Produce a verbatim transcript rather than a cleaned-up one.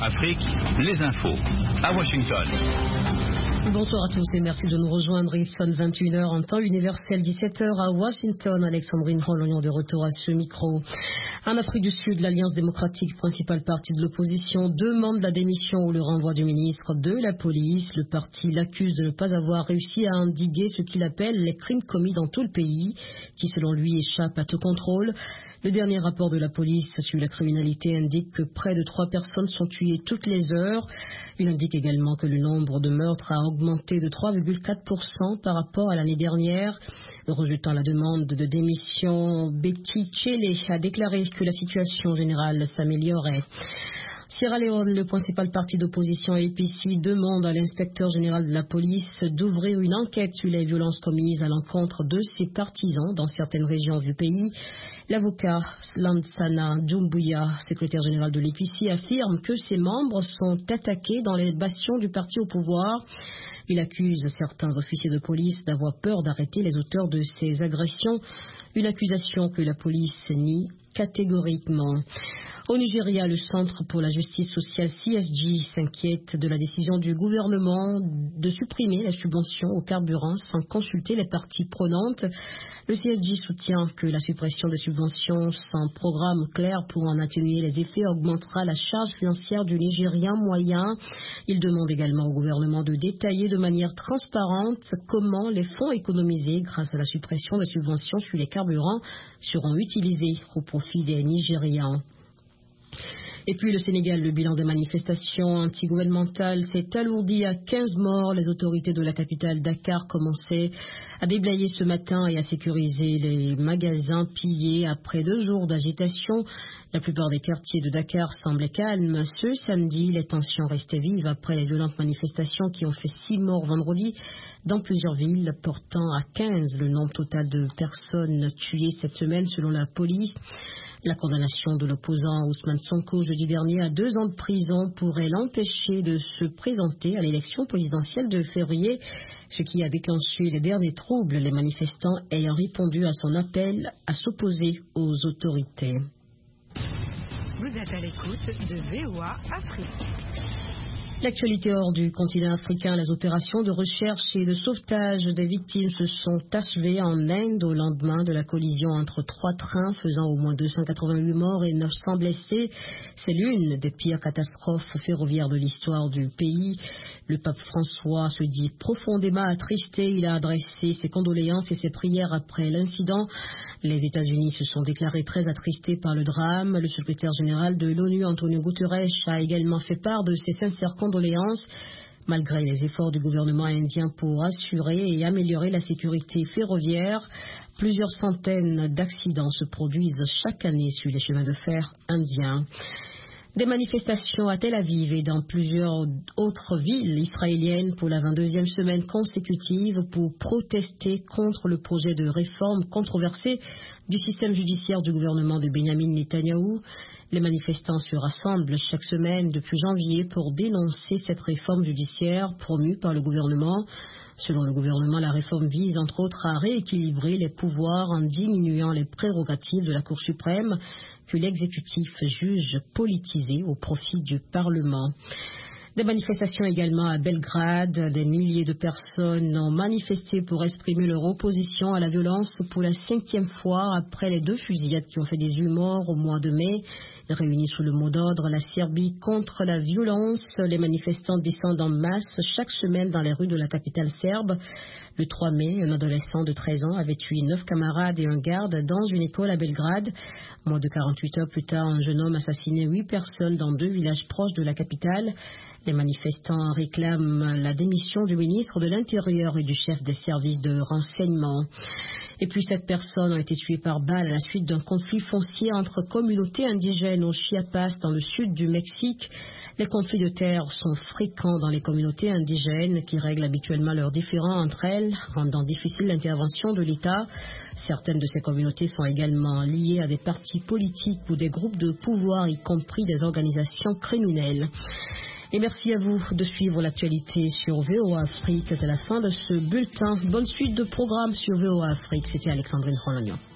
Afrique, les infos à Washington. Bonsoir à tous et merci de nous rejoindre. Il sonne vingt et une heures en temps universel, dix-sept heures à Washington. Alexandrine Rolognon de retour à ce micro. En Afrique du Sud, l'Alliance démocratique, principal parti de l'opposition, demande la démission ou le renvoi du ministre de la police. Le parti l'accuse de ne pas avoir réussi à endiguer ce qu'il appelle les crimes commis dans tout le pays, qui selon lui échappent à tout contrôle. Le dernier rapport de la police sur la criminalité indique que près de trois personnes sont tuées toutes les heures. Il indique également que le nombre de meurtres a augmenté de trois virgule quatre pour cent par rapport à l'année dernière. Rejetant la demande de démission, Beki Chele a déclaré que la situation générale s'améliorait. Sierra Leone, le principal parti d'opposition A P C, demande à l'inspecteur général de la police d'ouvrir une enquête sur les violences commises à l'encontre de ses partisans dans certaines régions du pays. L'avocat Lansana Doumbouya, secrétaire général de l'A P C, affirme que ses membres sont attaqués dans les bastions du parti au pouvoir. Il accuse certains officiers de police d'avoir peur d'arrêter les auteurs de ces agressions, une accusation que la police nie catégoriquement. Au Nigeria, le Centre pour la justice sociale C S G s'inquiète de la décision du gouvernement de supprimer les subventions au carburant sans consulter les parties prenantes. Le C S G soutient que la suppression des subventions sans programme clair pour en atténuer les effets augmentera la charge financière du Nigérien moyen. Il demande également au gouvernement de détailler de manière transparente comment les fonds économisés grâce à la suppression des subventions sur les carburants seront utilisés au profit des Nigérians. Et puis le Sénégal, le bilan des manifestations anti-gouvernementales s'est alourdi à quinze morts. Les autorités de la capitale Dakar commençaient à déblayer ce matin et à sécuriser les magasins pillés après deux jours d'agitation. La plupart des quartiers de Dakar semblaient calmes. Ce samedi, les tensions restaient vives après les violentes manifestations qui ont fait six morts vendredi dans plusieurs villes, portant à quinze le nombre total de personnes tuées cette semaine selon la police. La condamnation de l'opposant Ousmane Sonko jeudi dernier à deux ans de prison pourrait l'empêcher de se présenter à l'élection présidentielle de février, ce qui a déclenché les derniers troubles, les manifestants ayant répondu à son appel à s'opposer aux autorités. Vous êtes à l'écoute de V O A Afrique. L'actualité hors du continent africain, les opérations de recherche et de sauvetage des victimes se sont achevées en Inde au lendemain de la collision entre trois trains faisant au moins deux cent quatre-vingt-huit morts et neuf cents blessés. C'est l'une des pires catastrophes ferroviaires de l'histoire du pays. Le pape François se dit profondément attristé. Il a adressé ses condoléances et ses prières après l'incident. Les États-Unis se sont déclarés très attristés par le drame. Le secrétaire général de l'ONU, Antonio Guterres, a également fait part de ses sincères condoléances. Malgré les efforts du gouvernement indien pour assurer et améliorer la sécurité ferroviaire, plusieurs centaines d'accidents se produisent chaque année sur les chemins de fer indiens. Des manifestations à Tel Aviv et dans plusieurs autres villes israéliennes pour la vingt-deuxième semaine consécutive pour protester contre le projet de réforme controversé du système judiciaire du gouvernement de Benyamin Netanyahou. Les manifestants se rassemblent chaque semaine depuis janvier pour dénoncer cette réforme judiciaire promue par le gouvernement. Selon le gouvernement, la réforme vise entre autres à rééquilibrer les pouvoirs en diminuant les prérogatives de la Cour suprême que l'exécutif juge politisées au profit du Parlement. Des manifestations également à Belgrade. Des milliers de personnes ont manifesté pour exprimer leur opposition à la violence pour la cinquième fois après les deux fusillades qui ont fait dix-huit morts au mois de mai. Réunis sous le mot d'ordre la Serbie contre la violence, les manifestants descendent en masse chaque semaine dans les rues de la capitale serbe. Le trois mai, un adolescent de treize ans avait tué neuf camarades et un garde dans une école à Belgrade. Moins de quarante-huit heures plus tard, un jeune homme assassinait huit personnes dans deux villages proches de la capitale. Les manifestants réclament la démission du ministre de l'Intérieur et du chef des services de renseignement. Et puis sept personnes ont été tuées par balle à la suite d'un conflit foncier entre communautés indigènes au Chiapas dans le sud du Mexique. Les conflits de terre sont fréquents dans les communautés indigènes qui règlent habituellement leurs différends entre elles, rendant difficile l'intervention de l'État. Certaines de ces communautés sont également liées à des partis politiques ou des groupes de pouvoir, y compris des organisations criminelles. Et merci à vous de suivre l'actualité sur V O A Afrique. C'est la fin de ce bulletin. Bonne suite de programmes sur V O A Afrique. C'était Alexandrine Rolognon.